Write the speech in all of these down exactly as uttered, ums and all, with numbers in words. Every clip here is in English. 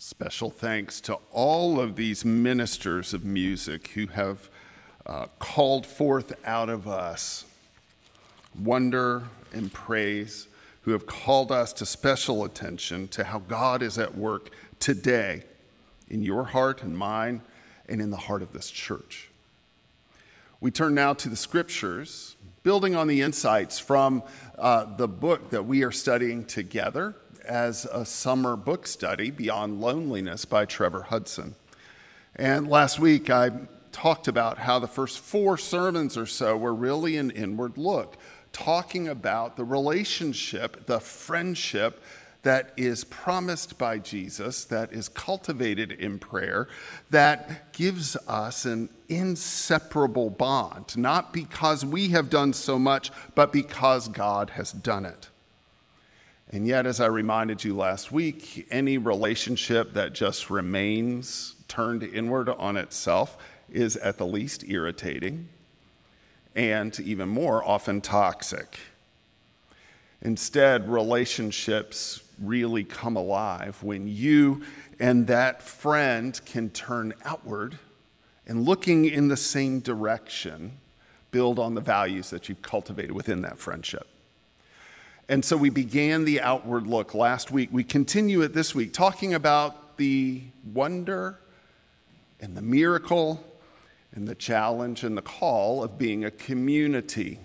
Special thanks to all of these ministers of music who have uh, called forth out of us wonder and praise, who have called us to special attention to how God is at work today in your heart and mine and in the heart of this church. We turn now to the scriptures, building on the insights from uh, the book that we are studying together as a summer book study, Beyond Loneliness by Trevor Hudson. And last week I talked about how the first four sermons or so were really an inward look, talking about the relationship, the friendship that is promised by Jesus, that is cultivated in prayer, that gives us an inseparable bond, not because we have done so much, but because God has done it. And yet, as I reminded you last week, any relationship that just remains turned inward on itself is at the least irritating and even more often toxic. Instead, relationships really come alive when you and that friend can turn outward and, looking in the same direction, build on the values that you've cultivated within that friendship. And so we began the outward look last week. We continue it this week, talking about the wonder and the miracle and the challenge and the call of being a community,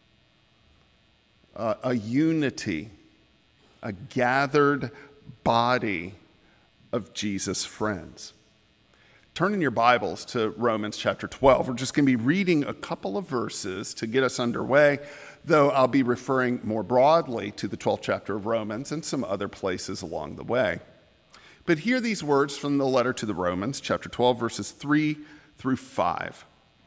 uh, a unity, a gathered body of Jesus' friends. Turn in your Bibles to Romans chapter twelve. We're just going to be reading a couple of verses to get us underway, though I'll be referring more broadly to the twelfth chapter of Romans and some other places along the way. But hear these words from the letter to the Romans, chapter twelve, verses three through five.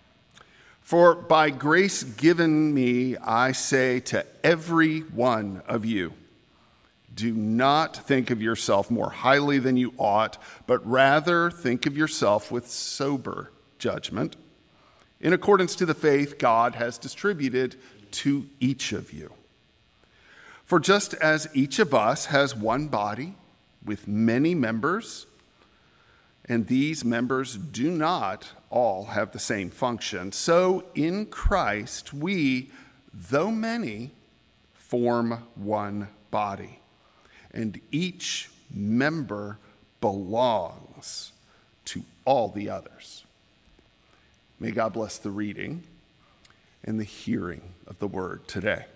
For by grace given me, I say to every one of you, do not think of yourself more highly than you ought, but rather think of yourself with sober judgment, in accordance to the faith God has distributed to each of you. For just as each of us has one body with many members, and these members do not all have the same function, so in Christ we, though many, form one body, and each member belongs to all the others. May God bless the reading and the hearing of the word today.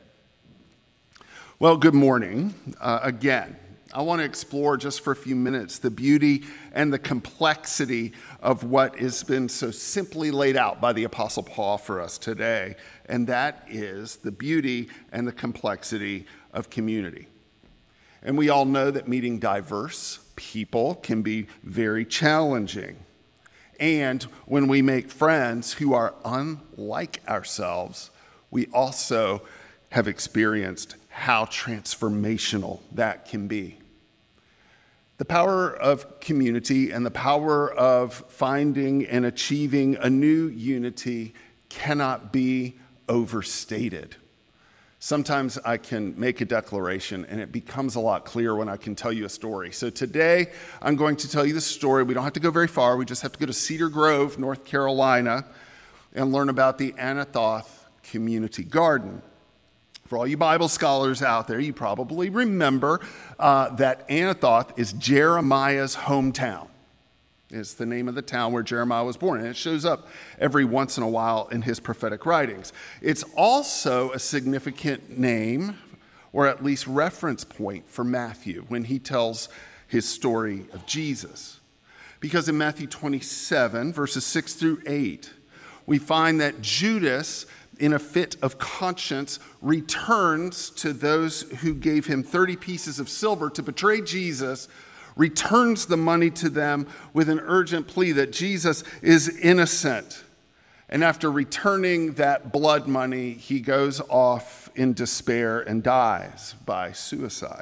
Well, good morning. Uh, again, I want to explore just for a few minutes the beauty and the complexity of what has been so simply laid out by the Apostle Paul for us today, and that is the beauty and the complexity of community. And we all know that meeting diverse people can be very challenging. And when we make friends who are unlike ourselves, we also have experienced how transformational that can be. The power of community and the power of finding and achieving a new unity cannot be overstated. Sometimes I can make a declaration and it becomes a lot clearer when I can tell you a story. So today I'm going to tell you the story. We don't have to go very far. We just have to go to Cedar Grove, North Carolina, and learn about the Anathoth Community Garden. For all you Bible scholars out there, you probably remember uh, that Anathoth is Jeremiah's hometown. It's the name of the town where Jeremiah was born, and it shows up every once in a while in his prophetic writings. It's also a significant name, or at least reference point, for Matthew when he tells his story of Jesus. Because in Matthew twenty-seven, verses six through eight, we find that Judas, in a fit of conscience, returns to those who gave him thirty pieces of silver to betray Jesus, returns the money to them with an urgent plea that Jesus is innocent. And after returning that blood money, he goes off in despair and dies by suicide.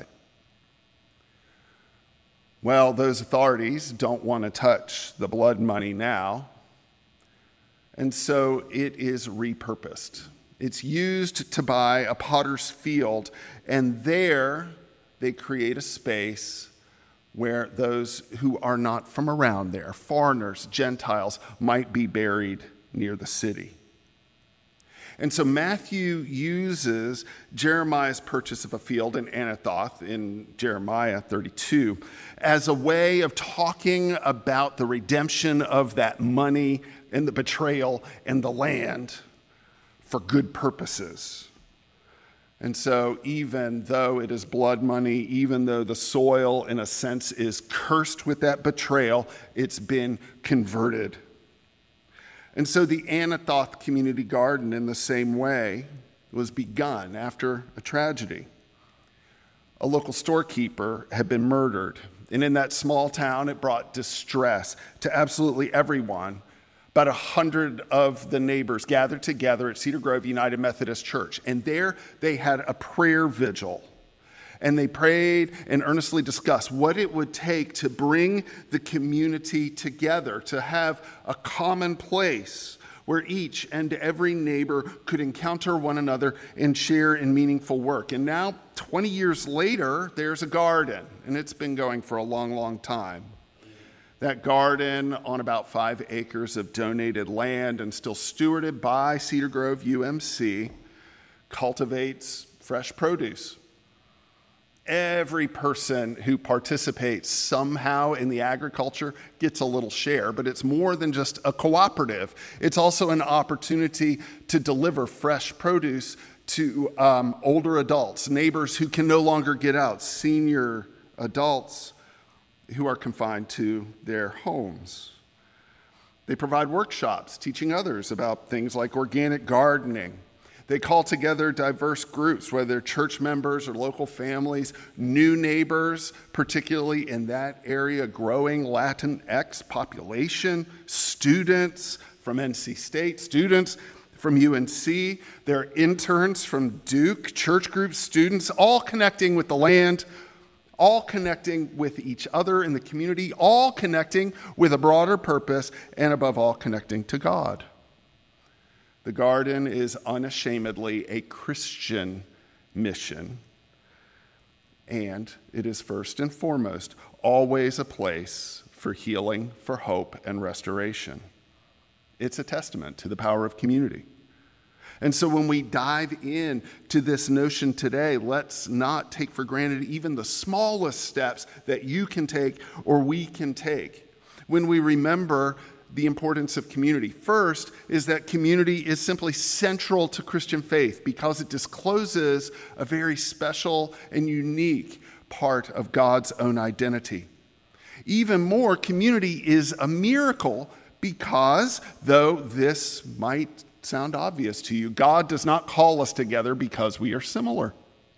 Well, those authorities don't want to touch the blood money now, and so it is repurposed. It's used to buy a potter's field, and there they create a space where those who are not from around there, foreigners, Gentiles, might be buried near the city. And so Matthew uses Jeremiah's purchase of a field in Anathoth in Jeremiah thirty-two as a way of talking about the redemption of that money and the betrayal and the land for good purposes. And so even though it is blood money, even though the soil in a sense is cursed with that betrayal, it's been converted. And so the Anathoth Community Garden, in the same way, was begun after a tragedy. A local storekeeper had been murdered, and in that small town, it brought distress to absolutely everyone. About a hundred of the neighbors gathered together at Cedar Grove United Methodist Church, and there they had a prayer vigil. And they prayed and earnestly discussed what it would take to bring the community together, to have a common place where each and every neighbor could encounter one another and share in meaningful work. And now, twenty years later, there's a garden, and it's been going for a long, long time. That garden, on about five acres of donated land and still stewarded by Cedar Grove U M C, cultivates fresh produce. Every person who participates somehow in the agriculture gets a little share, but it's more than just a cooperative. It's also an opportunity to deliver fresh produce to um, older adults, neighbors who can no longer get out, senior adults who are confined to their homes. They provide workshops teaching others about things like organic gardening. They call together diverse groups, whether they're church members or local families, new neighbors, particularly in that area, growing Latinx population, students from N C State, students from U N C, their interns from Duke, church group students, all connecting with the land, all connecting with each other in the community, all connecting with a broader purpose, and above all, connecting to God. The garden is unashamedly a Christian mission, and it is first and foremost always a place for healing, for hope, and restoration. It's a testament to the power of community. And so when we dive in to this notion today, let's not take for granted even the smallest steps that you can take or we can take. When we remember the importance of community. First is that community is simply central to Christian faith because it discloses a very special and unique part of God's own identity. Even more, community is a miracle because, though this might sound obvious to you, God does not call us together because we are similar.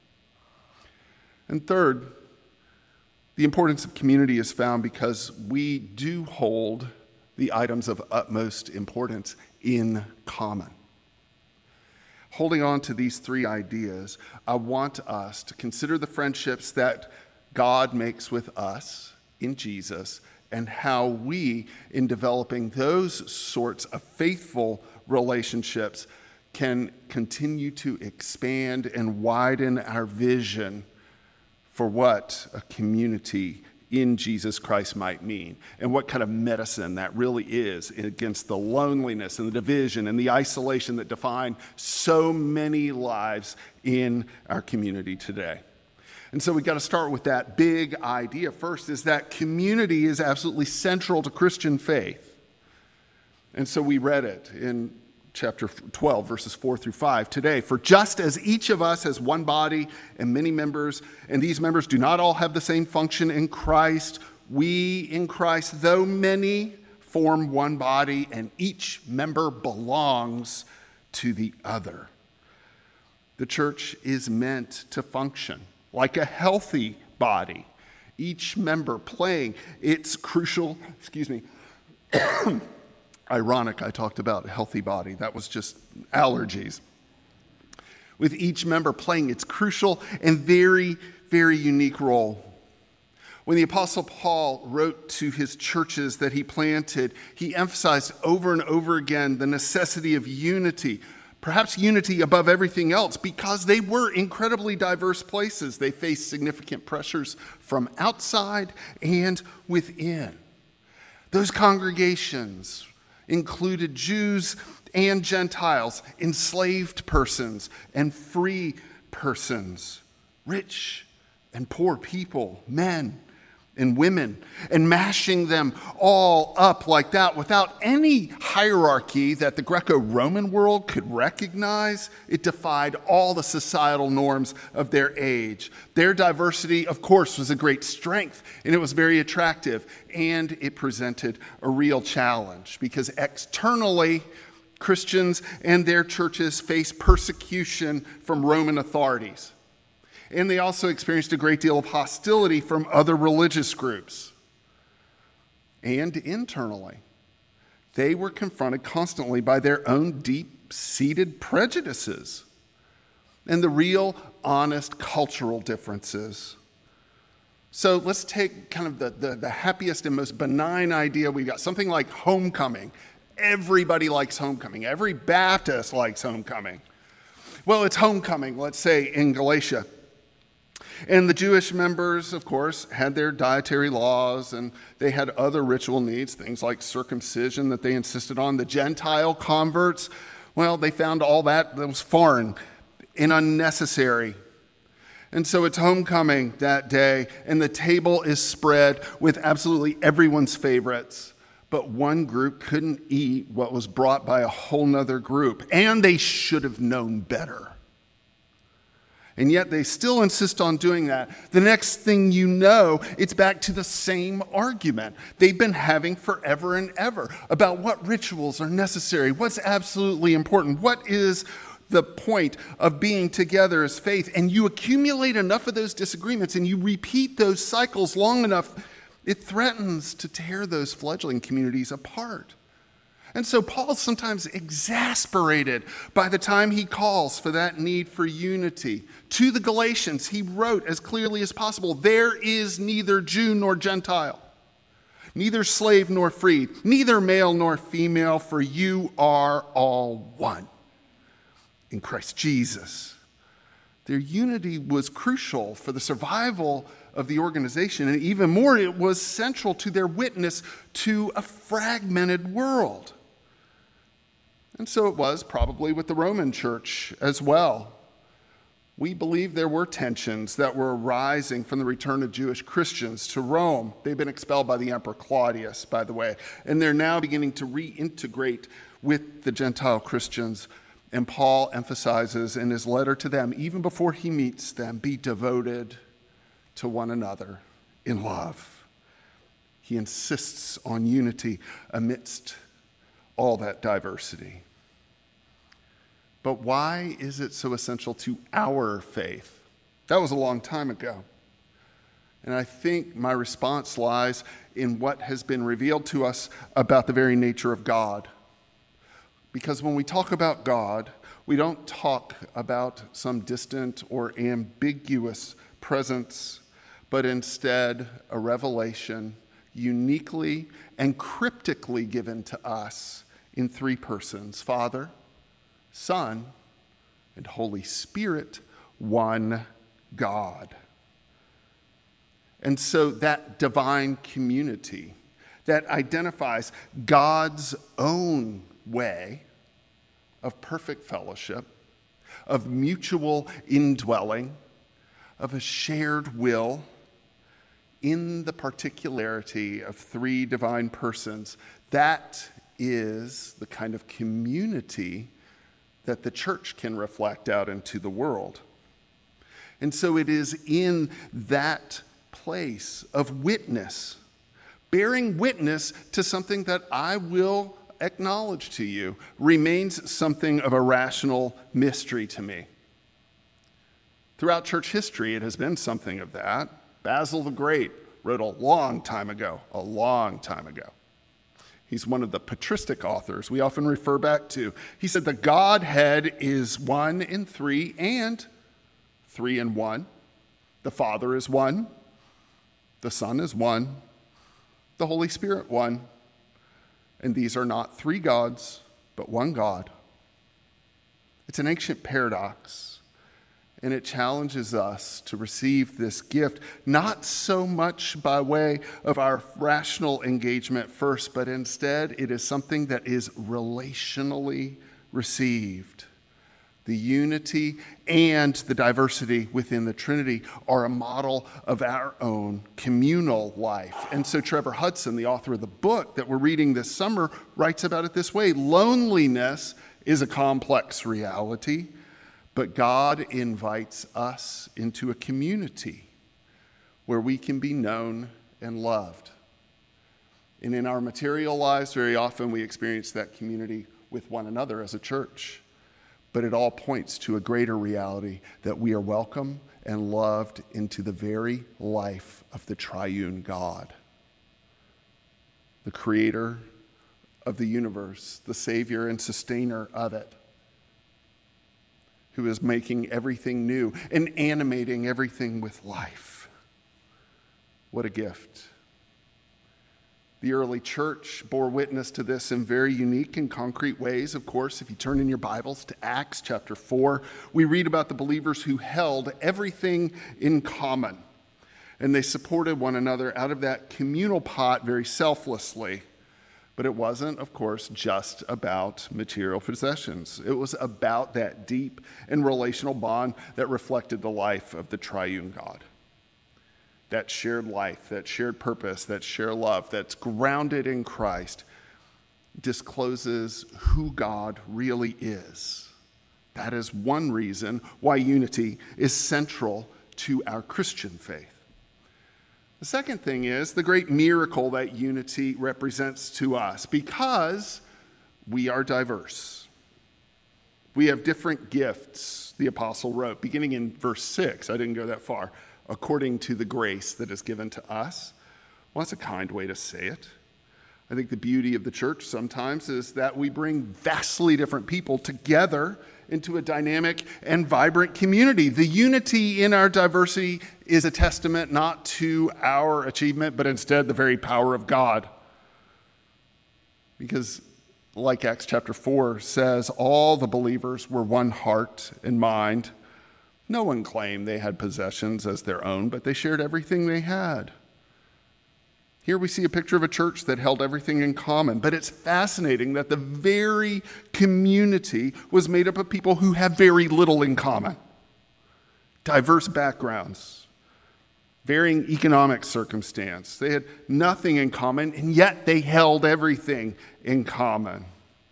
And third, the importance of community is found because we do hold the items of utmost importance in common. Holding on to these three ideas, I want us to consider the friendships that God makes with us in Jesus and how we, in developing those sorts of faithful relationships, can continue to expand and widen our vision for what a community in Jesus Christ might mean, and what kind of medicine that really is against the loneliness and the division and the isolation that define so many lives in our community today. And so we got to start with that big idea. First is that community is absolutely central to Christian faith. And so we read it in chapter twelve, verses four through five today. For just as each of us has one body and many members, and these members do not all have the same function in Christ, we in Christ, though many, form one body, and each member belongs to the other. The church is meant to function like a healthy body, each member playing its crucial, excuse me, ironic, I talked about a healthy body. That was just allergies. With each member playing its crucial and very, very unique role. When the Apostle Paul wrote to his churches that he planted, he emphasized over and over again the necessity of unity, Perhaps unity above everything else, because they were incredibly diverse places. They faced significant pressures from outside and within. Those congregations included Jews and Gentiles, enslaved persons and free persons, rich and poor people, men and women, and mashing them all up like that without any hierarchy that the Greco-Roman world could recognize. It defied all the societal norms of their age. Their diversity, of course, was a great strength, and it was very attractive, and it presented a real challenge because externally, Christians and their churches faced persecution from Roman authorities. And they also experienced a great deal of hostility from other religious groups. And internally, they were confronted constantly by their own deep-seated prejudices and the real, honest cultural differences. So let's take kind of the, the, the happiest and most benign idea we got, something like homecoming. Everybody likes homecoming. Every Baptist likes homecoming. Well, it's homecoming, let's say, in Galatia. And the Jewish members, of course, had their dietary laws, and they had other ritual needs, things like circumcision that they insisted on. The Gentile converts, well, they found all that that was foreign and unnecessary. And so it's homecoming that day, and the table is spread with absolutely everyone's favorites. But one group couldn't eat what was brought by a whole nother group, and they should have known better. And yet they still insist on doing that. The next thing you know, it's back to the same argument they've been having forever and ever about what rituals are necessary, what's absolutely important, what is the point of being together as faith. And you accumulate enough of those disagreements and you repeat those cycles long enough, it threatens to tear those fledgling communities apart. And so Paul's sometimes exasperated by the time he calls for that need for unity. To the Galatians, he wrote as clearly as possible, there is neither Jew nor Gentile, neither slave nor free, neither male nor female, for you are all one in Christ Jesus. Their unity was crucial for the survival of the organization, and even more, it was central to their witness to a fragmented world. And so it was probably with the Roman church as well. We believe there were tensions that were arising from the return of Jewish Christians to Rome. They've been expelled by the Emperor Claudius, by the way, and they're now beginning to reintegrate with the Gentile Christians. And Paul emphasizes in his letter to them, even before he meets them, be devoted to one another in love. He insists on unity amidst all that diversity. But why is it so essential to our faith? That was a long time ago. And I think my response lies in what has been revealed to us about the very nature of God. Because when we talk about God, we don't talk about some distant or ambiguous presence, but instead a revelation uniquely and cryptically given to us in three persons: Father, Son, and Holy Spirit, one God. And so that divine community that identifies God's own way of perfect fellowship, of mutual indwelling, of a shared will in the particularity of three divine persons, that is the kind of community that the church can reflect out into the world. And so it is in that place of witness, bearing witness to something that I will acknowledge to you remains something of a rational mystery to me. Throughout church history, it has been something of that. Basil the Great wrote a long time ago, a long time ago. He's one of the patristic authors we often refer back to. He said the Godhead is one in three and three in one. The Father is one. The Son is one. The Holy Spirit one. And these are not three gods, but one God. It's an ancient paradox, and it challenges us to receive this gift, not so much by way of our rational engagement first, but instead it is something that is relationally received. The unity and the diversity within the Trinity are a model of our own communal life. And so Trevor Hudson, the author of the book that we're reading this summer, writes about it this way: loneliness is a complex reality, but God invites us into a community where we can be known and loved. And in our material lives, very often we experience that community with one another as a church. But it all points to a greater reality that we are welcome and loved into the very life of the triune God, the creator of the universe, the savior and sustainer of it, who is making everything new and animating everything with life. What a gift. The early church bore witness to this in very unique and concrete ways. Of course, if you turn in your Bibles to Acts chapter four, we read about the believers who held everything in common. And they supported one another out of that communal pot very selflessly. But it wasn't, of course, just about material possessions. It was about that deep and relational bond that reflected the life of the triune God. That shared life, that shared purpose, that shared love that's grounded in Christ discloses who God really is. That is one reason why unity is central to our Christian faith. The second thing is the great miracle that unity represents to us, because we are diverse. We have different gifts, the apostle wrote, beginning in verse six. I didn't go that far. According to the grace that is given to us. Well, that's a kind way to say it. I think the beauty of the church sometimes is that we bring vastly different people together into a dynamic and vibrant community. The unity in our diversity is a testament not to our achievement, but instead the very power of God. Because, like Acts chapter four says, all the believers were one heart and mind. No one claimed they had possessions as their own, but they shared everything they had. Here we see a picture of a church that held everything in common. But it's fascinating that the very community was made up of people who have very little in common. Diverse backgrounds, varying economic circumstance. They had nothing in common, and yet they held everything in common.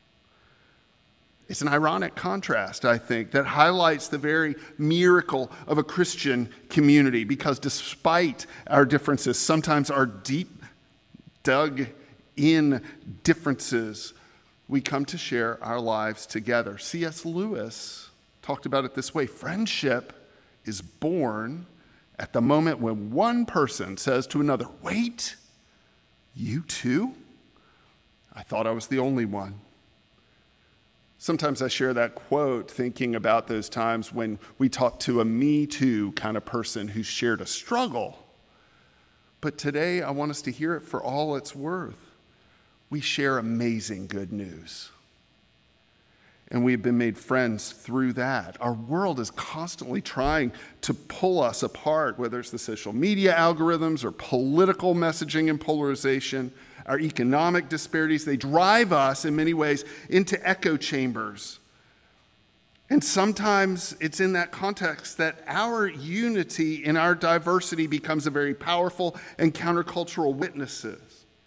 It's an ironic contrast, I think, that highlights the very miracle of a Christian community, because despite our differences, sometimes our deep dug in differences, we come to share our lives together. C S Lewis talked about it this way: friendship is born at the moment when one person says to another, "Wait, you too? I thought I was the only one." Sometimes I share that quote thinking about those times when we talk to a me too kind of person who shared a struggle. But today I want us to hear it for all it's worth. We share amazing good news. And we've been made friends through that. Our world is constantly trying to pull us apart, whether it's the social media algorithms or political messaging and polarization. Our economic disparities, they drive us in many ways into echo chambers. And sometimes it's in that context that our unity in our diversity becomes a very powerful and countercultural witnesses.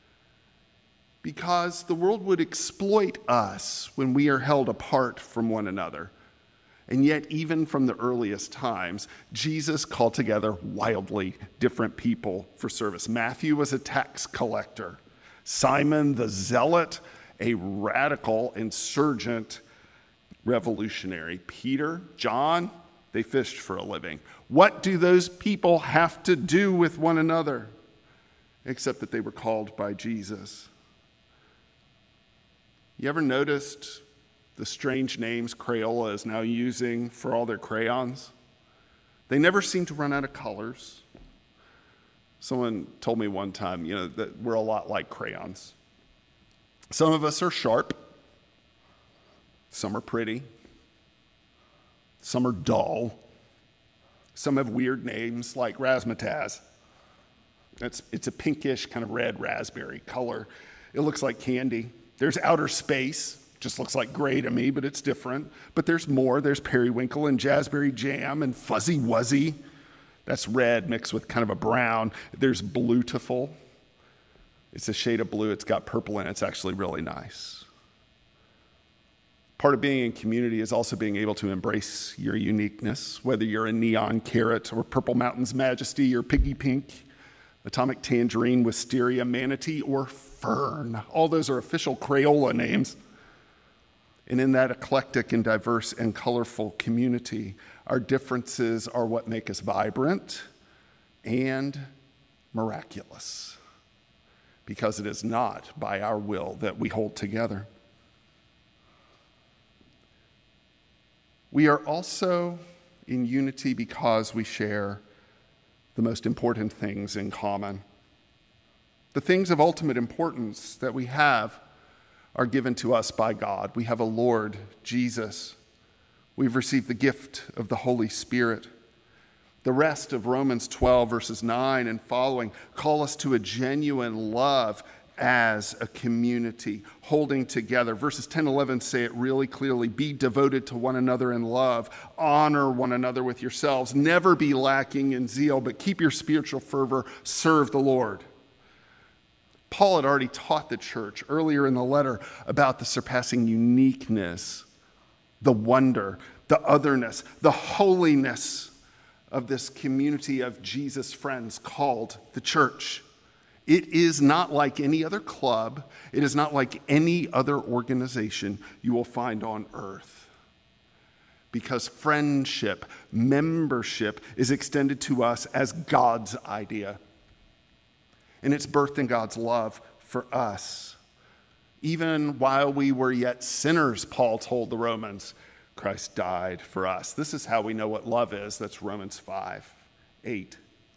Because the world would exploit us when we are held apart from one another. And yet, even from the earliest times, Jesus called together wildly different people for service. Matthew was a tax collector. Simon the Zealot, a radical insurgent revolutionary. Peter, John, they fished for a living. What do those people have to do with one another? Except that they were called by Jesus. You ever noticed the strange names Crayola is now using for all their crayons? They never seem to run out of colors. Someone told me one time, you know, that we're a lot like crayons. Some of us are sharp. Some are pretty. Some are dull. Some have weird names like razzmatazz. It's, it's a pinkish kind of red raspberry color. It looks like candy. There's outer space. Just looks like gray to me, but it's different. But there's more. There's periwinkle and jazzberry jam and fuzzy wuzzy. That's red mixed with kind of a brown. There's bluetiful. It's a shade of blue. It's got purple in it. It's actually really nice. Part of being in community is also being able to embrace your uniqueness, whether you're a neon carrot or Purple Mountain's Majesty or Piggy Pink, Atomic Tangerine, Wisteria, Manatee, or Fern. All those are official Crayola names. And in that eclectic and diverse and colorful community, our differences are what make us vibrant and miraculous, because it is not by our will that we hold together. We are also in unity because we share the most important things in common. The things of ultimate importance that we have are given to us by God. We have a Lord, Jesus. We've received the gift of the Holy Spirit. The rest of Romans twelve, verses nine and following, call us to a genuine love as a community, holding together. Verses ten and eleven say it really clearly. Be devoted to one another in love. Honor one another with yourselves. Never be lacking in zeal, but keep your spiritual fervor. Serve the Lord. Paul had already taught the church earlier in the letter about the surpassing uniqueness, the wonder, the otherness, the holiness of this community of Jesus' friends called the church. It is not like any other club. It is not like any other organization you will find on earth. Because friendship, membership is extended to us as God's idea. And it's birthed in God's love for us. Even while we were yet sinners, Paul told the Romans, Christ died for us. This is how we know what love is. That's Romans five, eight.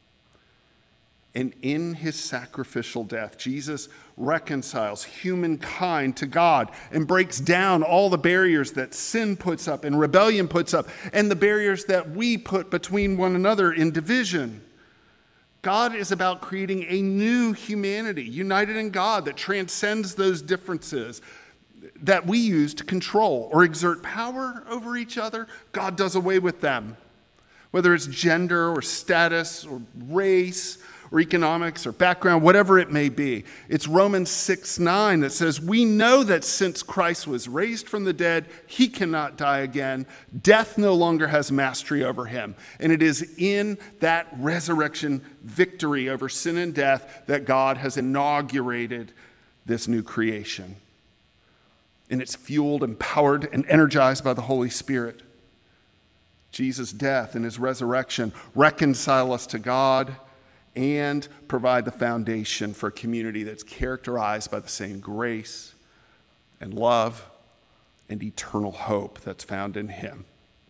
And in his sacrificial death, Jesus reconciles humankind to God and breaks down all the barriers that sin puts up and rebellion puts up and the barriers that we put between one another in division. God is about creating a new humanity, united in God, that transcends those differences that we use to control or exert power over each other. God does away with them. Whether it's gender or status or race or economics or background, whatever it may be. It's Romans six nine that says, we know that since Christ was raised from the dead, he cannot die again. Death no longer has mastery over him. And it is in that resurrection victory over sin and death that God has inaugurated this new creation. And it's fueled, empowered, and energized by the Holy Spirit. Jesus' death and his resurrection reconcile us to God and provide the foundation for a community that's characterized by the same grace and love and eternal hope that's found in him,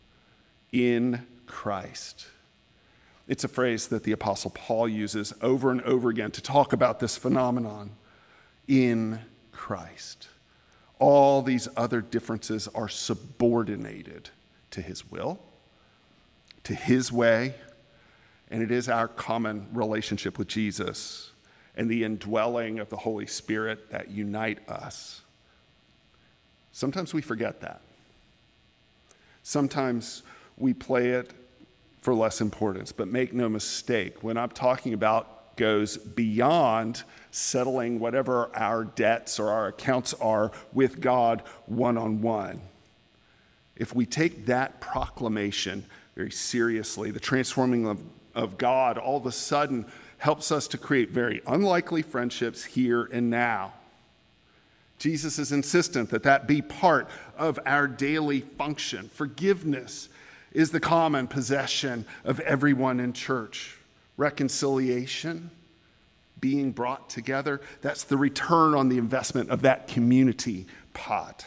in Christ. It's a phrase that the Apostle Paul uses over and over again to talk about this phenomenon, in Christ. All these other differences are subordinated to his will, to his way, and it is our common relationship with Jesus and the indwelling of the Holy Spirit that unite us. Sometimes we forget that. Sometimes we play it for less importance, but make no mistake, when I'm talking about goes beyond settling whatever our debts or our accounts are with God one-on-one. If we take that proclamation very seriously, the transforming of of God all of a sudden helps us to create very unlikely friendships here and now. Jesus is insistent that that be part of our daily function. Forgiveness is the common possession of everyone in church. Reconciliation, being brought together, that's the return on the investment of that community pot.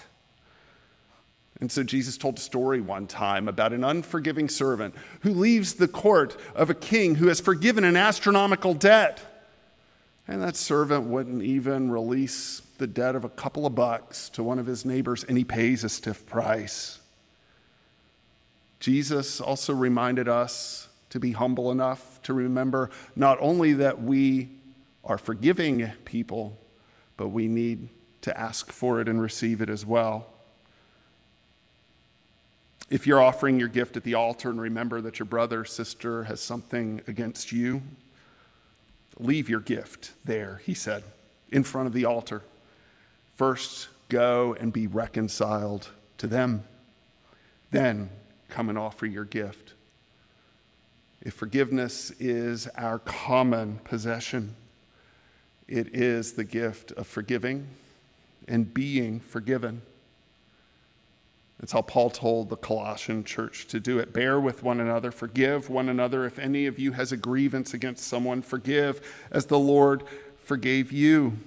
And so Jesus told a story one time about an unforgiving servant who leaves the court of a king who has forgiven an astronomical debt. And that servant wouldn't even release the debt of a couple of bucks to one of his neighbors, and he pays a stiff price. Jesus also reminded us to be humble enough to remember not only that we are forgiving people, but we need to ask for it and receive it as well. If you're offering your gift at the altar and remember that your brother or sister has something against you, leave your gift there, he said, in front of the altar. First, go and be reconciled to them. Then come and offer your gift. If forgiveness is our common possession, it is the gift of forgiving and being forgiven. That's how Paul told the Colossian church to do it. Bear with one another, forgive one another. If any of you has a grievance against someone, forgive as the Lord forgave you.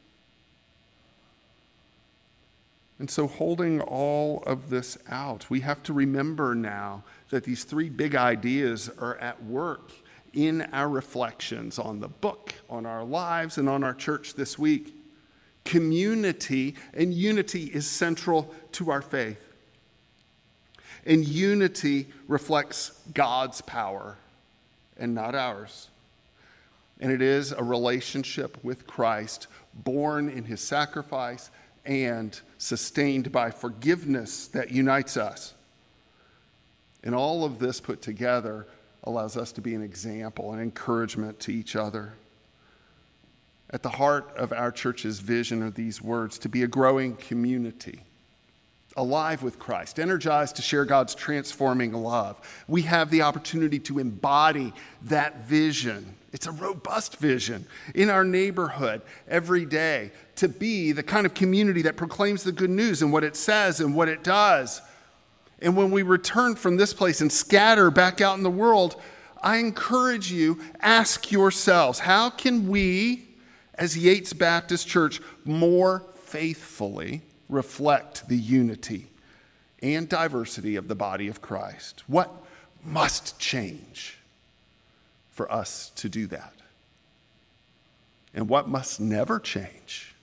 And so holding all of this out, we have to remember now that these three big ideas are at work in our reflections on the book, on our lives, and on our church this week. Community and unity is central to our faith. And unity reflects God's power and not ours. And it is a relationship with Christ, born in his sacrifice and sustained by forgiveness, that unites us. And all of this put together allows us to be an example and encouragement to each other. At the heart of our church's vision are these words: to be a growing community, alive with Christ, energized to share God's transforming love. We have the opportunity to embody that vision. It's a robust vision in our neighborhood every day, to be the kind of community that proclaims the good news and what it says and what it does. And when we return from this place and scatter back out in the world, I encourage you, ask yourselves, how can we, as Yates Baptist Church, more faithfully reflect the unity and diversity of the body of Christ? What must change for us to do that? And what must never change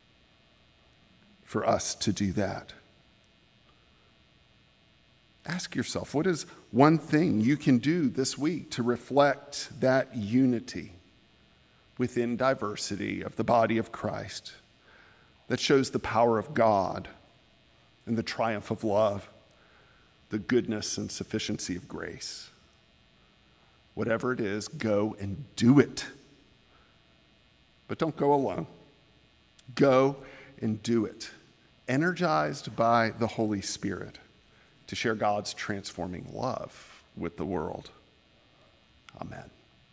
for us to do that? Ask yourself, what is one thing you can do this week to reflect that unity within diversity of the body of Christ that shows the power of God and the triumph of love, the goodness and sufficiency of grace? Whatever it is, go and do it. But don't go alone. Go and do it, energized by the Holy Spirit, to share God's transforming love with the world. Amen.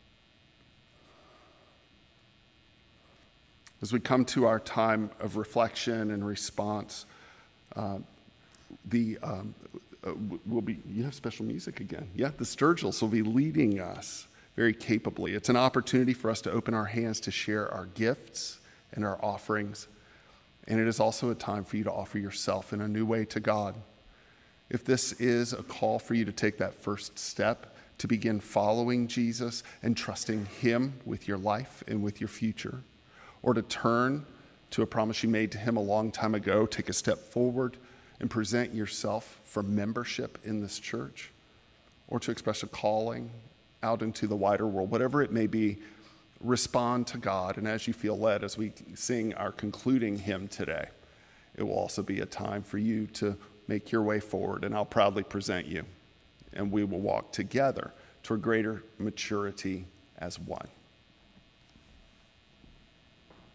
As we come to our time of reflection and response, uh, the um, uh, will be you have special music again. Yeah, the Sturgills will be leading us very capably. It's an opportunity for us to open our hands to share our gifts and our offerings, and it is also a time for you to offer yourself in a new way to God. If this is a call for you to take that first step, to begin following Jesus and trusting him with your life and with your future, or to turn to a promise you made to him a long time ago, take a step forward and present yourself for membership in this church, or to express a calling out into the wider world, whatever it may be, respond to God. And as you feel led, as we sing our concluding hymn today, it will also be a time for you to make your way forward, and I'll proudly present you, and we will walk together toward greater maturity as one.